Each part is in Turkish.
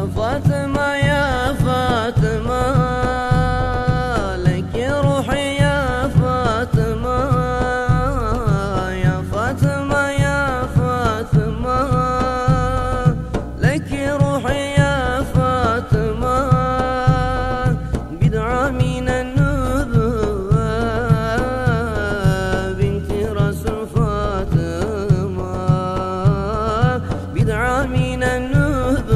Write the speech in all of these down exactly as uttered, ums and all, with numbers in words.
فاطمة يا فاطمة لك روحي يا فاطمة يا فاطمة يا فاطمة لك روحي يا فاطمة بدعة من النبوة بنت رسول فاطمة بدعة من النبوة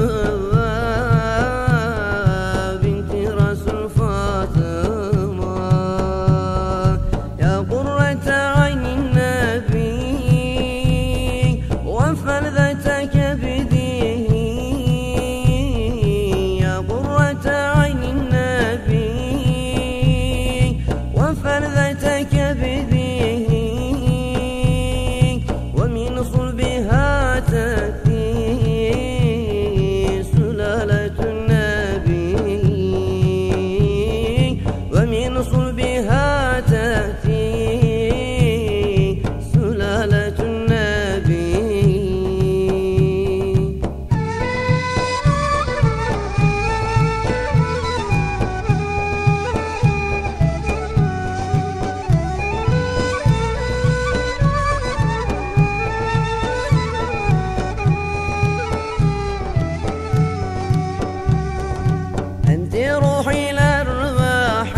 روحي الأرواح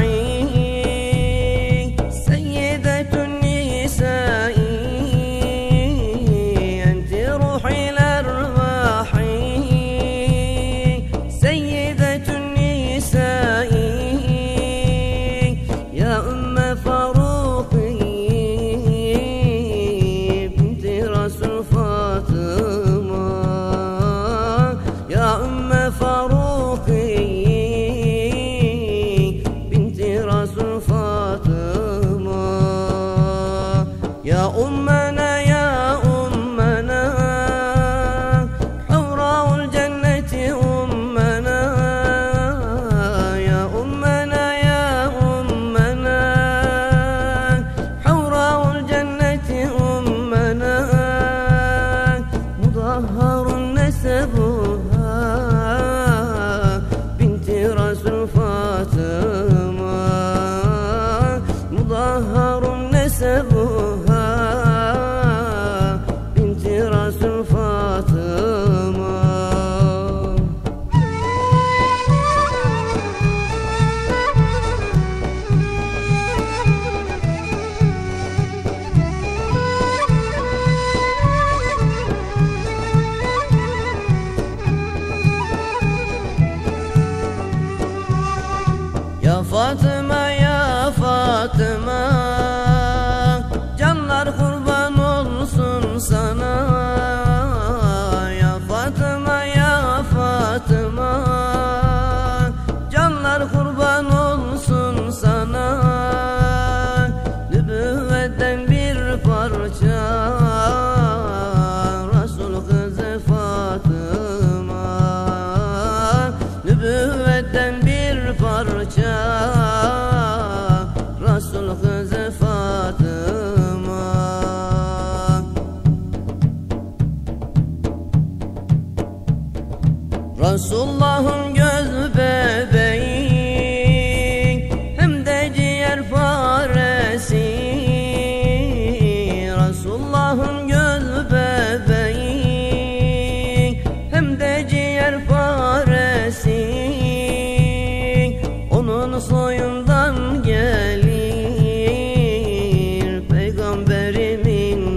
سيدة النساء أنت روحي الأرواح سيدة النساء يا أم فاروق بنت رسول فاطمة يا أم فاروق يا أمنا يا أمنا حوراء الجنة أمنا يا أمنا يا أمنا حوراء الجنة أمنا مطهر نسبها بنت رسول فاطمة مطهر نسبها بنت رسول فاطمة يا فاطمة يا فاطمة canlar kurban olsun sana ya Fatıma ya Fatıma canlar kurban olsun sana nübüvvetten bir parça Resul kızı Fatıma nübüvvetten bir parça Resul kızı Fatıma Resulullah'ın göz bebeği hem de ciğer faresi Resulullah'ın göz bebeği hem de ciğer faresi onun soyundan gelir peygamberimin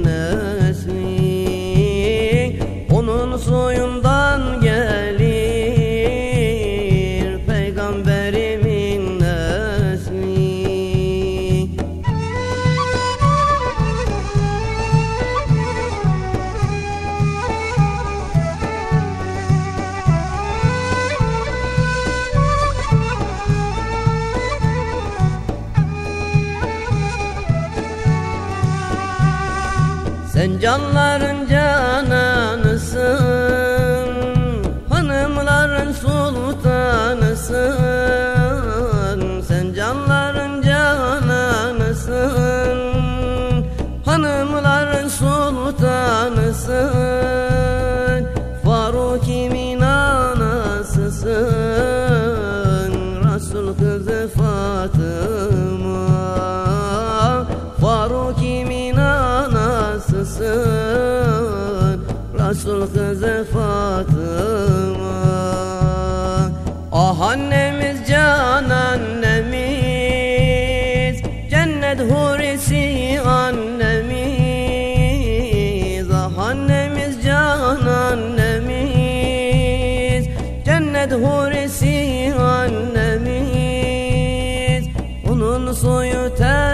nesli onun soyundan gelir peygamberimin nesli sen canların cananısın hanımların sultanısın sen canların cananısın hanımların sultanısın Faruk kimin anasısın Ah annemiz, can annemiz, cennet hurisi annemiz. Ah annemiz, can annemiz, cennet hurisi annemiz. Onun soyu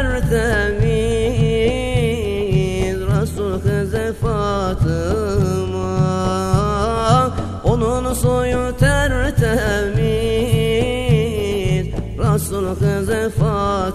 tertemiz, Resul kızı Fatıma. Onun soyu tertemiz, Resul kızı Fatıma.